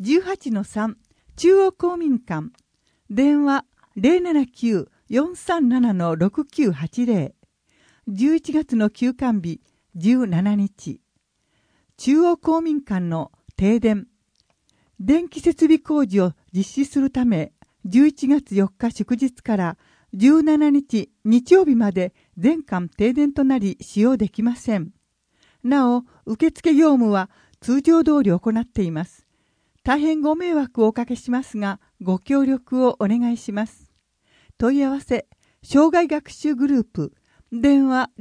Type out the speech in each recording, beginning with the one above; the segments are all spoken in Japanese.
18-3 中央公民館電話 079-437-6980 11月の休館日17日中央公民館の停電電気設備工事を実施するため11月4日祝日から17日日曜日まで全館停電となり使用できません。なお、受付業務は通常通り行っています。大変ご迷惑をおかけしますが、ご協力をお願いします。問い合わせ、障害学習グループ、電話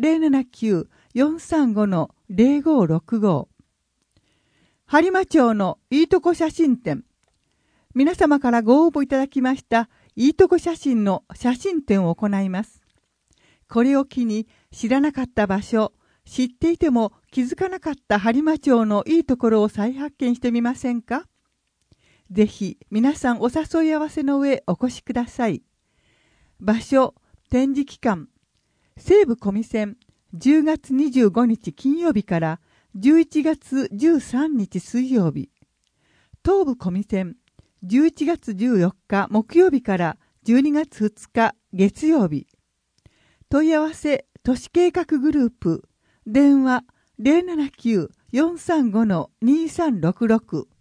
079-435-0565 播磨町のいいとこ写真展。皆様からご応募いただきましたいいとこ写真の写真展を行います。これを機に知らなかった場所、知っていても気づかなかった播磨町のいいところを再発見してみませんか？ぜひ皆さんお誘い合わせの上お越しください。場所、展示期間、西武小見線10月25日金曜日から11月13日水曜日。東武小見線11月14日木曜日から12月2日月曜日。問い合わせ都市計画グループ電話 079-435-2366